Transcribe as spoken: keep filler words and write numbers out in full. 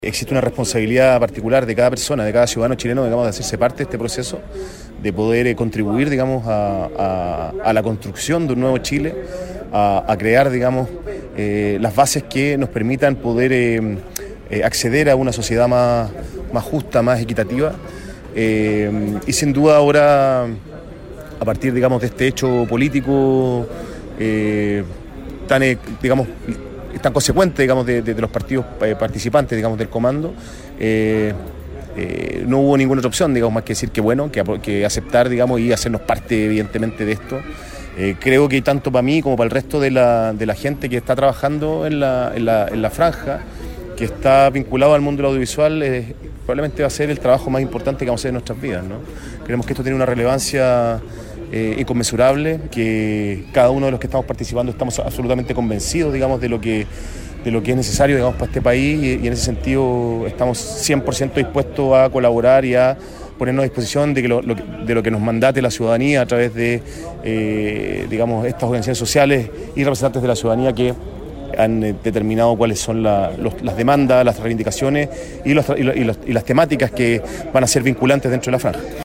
Existe una responsabilidad particular de cada persona, de cada ciudadano chileno, digamos, de hacerse parte de este proceso, de poder eh, contribuir, digamos, a, a, a la construcción de un nuevo Chile, a, a crear, digamos, eh, las bases que nos permitan poder eh, eh, acceder a una sociedad más, más justa, más equitativa. Eh, y sin duda ahora, a partir, digamos, de este hecho político eh, tan, eh, digamos, tan consecuente, digamos, de, de, de los partidos eh, participantes, digamos, del comando, eh, eh, no hubo ninguna otra opción, digamos, más que decir que bueno, que, que aceptar, digamos, y hacernos parte, evidentemente, de esto. Eh, creo que tanto para mí como para el resto de la, de la gente que está trabajando en la, en la, en la franja, que está vinculado al mundo del audiovisual, eh, probablemente va a ser el trabajo más importante que vamos a hacer en nuestras vidas, ¿no? Creemos que esto tiene una relevancia Eh, inconmensurable, que cada uno de los que estamos participando estamos absolutamente convencidos, digamos, de lo que, de lo que es necesario, digamos, para este país, y, y en ese sentido estamos cien por ciento dispuestos a colaborar y a ponernos a disposición de, que lo, lo, de lo que nos mandate la ciudadanía a través de, eh, digamos, estas organizaciones sociales y representantes de la ciudadanía que han eh, determinado cuáles son la, los, las demandas, las reivindicaciones y, los, y, los, y, los, y las temáticas que van a ser vinculantes dentro de la franja.